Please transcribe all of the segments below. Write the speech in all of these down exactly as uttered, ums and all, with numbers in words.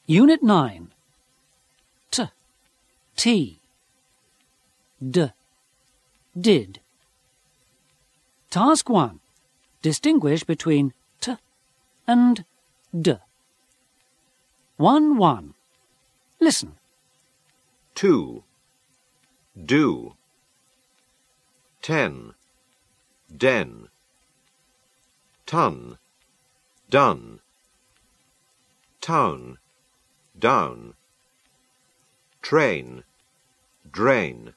Unit nine. T, T, D, did. Task one. Distinguish between T and D. one one. Listen. Two. Do. Ten. Den. Ton. Done. Town. Down. Train. Drain.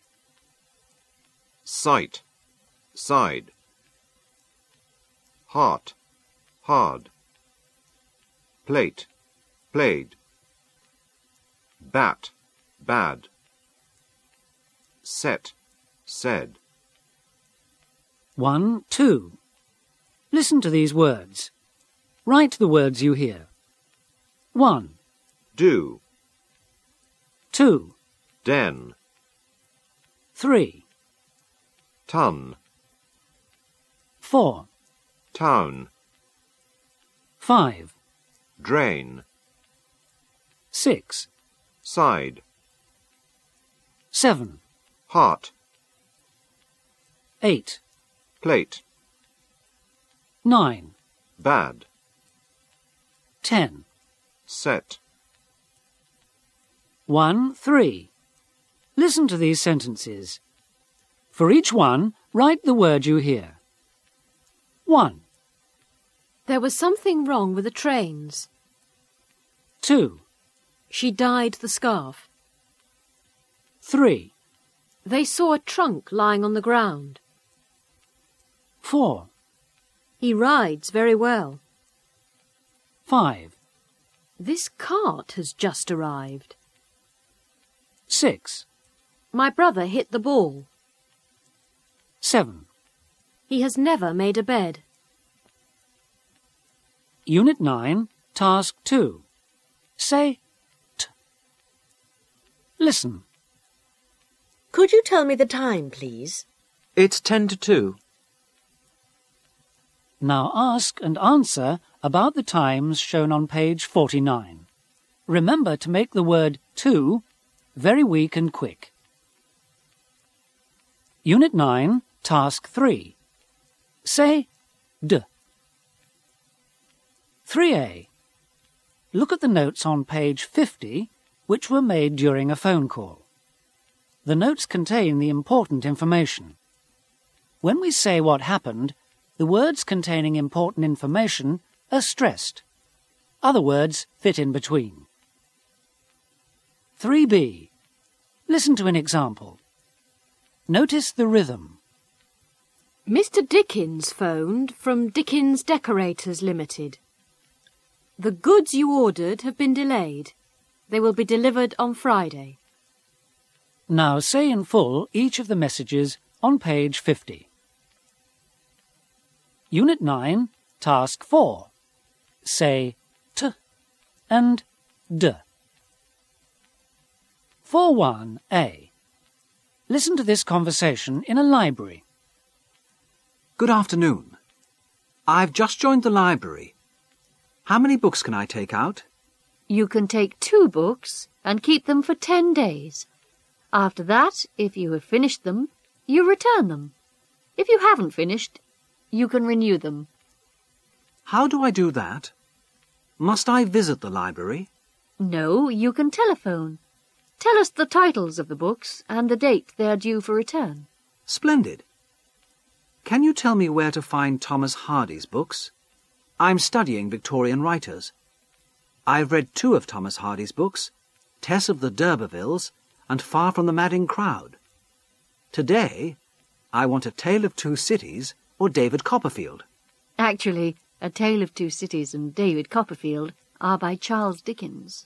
Sight. Side. Heart. Hard. Plate. Played. Bat. Bad. Set. Said. one two. Listen to these words. Write the words you hear. one. Do. two. Den. three. Ton. four. Town. five. Drain. six. Side. seven. Heart. eight. Plate. nine. Bad. ten. Set. one three. Listen to these sentences. For each one, write the word you hear. one. There was something wrong with the trains. two. She dyed the scarf. three. They saw a trunk lying on the ground. four. He rides very well. five. This cart has just arrived. six. My brother hit the ball. seven. He has never made a bed. Unit nine, Task two. Say T. Listen. Could you tell me the time, please? It's ten to two. Now ask and answer about the times shown on page forty-nine. Remember to make the word to very weak and quick. Unit nine, Task three. Say D. three A. Look at the notes on page fifty, which were made during a phone call. The notes contain the important information. When we say what happened, the words containing important information are stressed. Other words fit in between. three B. Listen to an example. Notice the rhythm. Mister Dickens phoned from Dickens Decorators Limited. The goods you ordered have been delayed. They will be delivered on Friday. Now say in full each of the messages on page fifty. Unit nine, Task four. Say T and D. four one A. Listen to this conversation in a library. Good afternoon. I've just joined the library. How many books can I take out? You can take two books and keep them for ten days. After that, if you have finished them, you return them. If you haven't finished, you can renew them. How do I do that? Must I visit the library? No, you can telephone. Tell us the titles of the books and the date they are due for return. Splendid. Can you tell me where to find Thomas Hardy's books? I'm studying Victorian writers. I've read two of Thomas Hardy's books, Tess of the D'Urbervilles and Far from the Madding Crowd. Today, I want A Tale of Two Cities or David Copperfield. Actually, A Tale of Two Cities and David Copperfield are by Charles Dickens.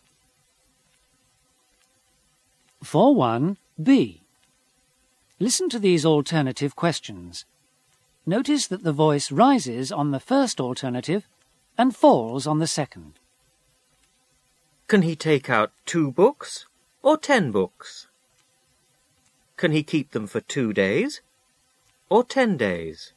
four one B. Listen to these alternative questions. Notice that the voice rises on the first alternative and falls on the second. Can he take out two books or ten books? Can he keep them for two days or ten days?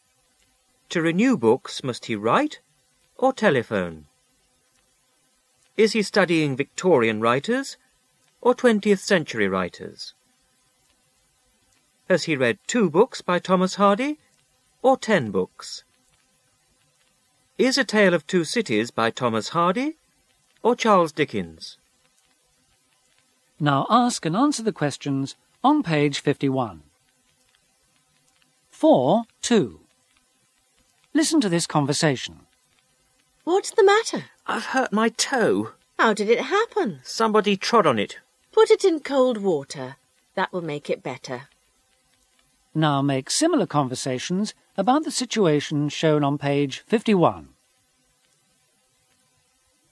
To renew books, must he write or telephone? Is he studying Victorian writers or twentieth century writers? Has he read two books by Thomas Hardy or ten books? Is A Tale of Two Cities by Thomas Hardy or Charles Dickens? Now ask and answer the questions on page fifty-one. four two. Listen to this conversation. What's the matter? I've hurt my toe. How did it happen? Somebody trod on it. Put it in cold water. That will make it better. Now make similar conversations about the situation shown on page fifty-one.